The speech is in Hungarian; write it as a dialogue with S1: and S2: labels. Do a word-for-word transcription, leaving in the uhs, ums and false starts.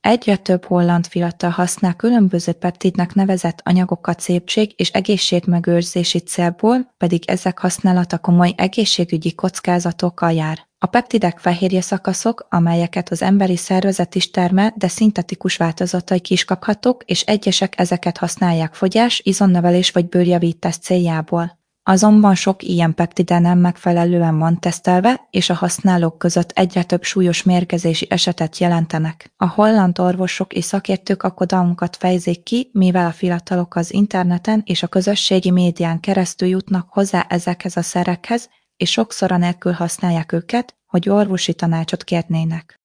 S1: Egyre több holland fiatal használ különböző peptidnek nevezett anyagokat szépség- és egészségmegőrzési célból, pedig ezek használata komoly egészségügyi kockázatokkal jár. A peptidek fehérje szakaszok, amelyeket az emberi szervezet is termel, de szintetikus változataik is kaphatók, és egyesek ezeket használják fogyás, izomnövelés vagy bőrjavítás céljából. Azonban sok ilyen peptide nem megfelelően van tesztelve, és a használók között egyre több súlyos mérgezési esetet jelentenek. A holland orvosok és szakértők aggodalmukat fejezik ki, mivel a fiatalok az interneten és a közösségi médián keresztül jutnak hozzá ezekhez a szerekhez, és sokszor anélkül használják őket, hogy orvosi tanácsot kérnének.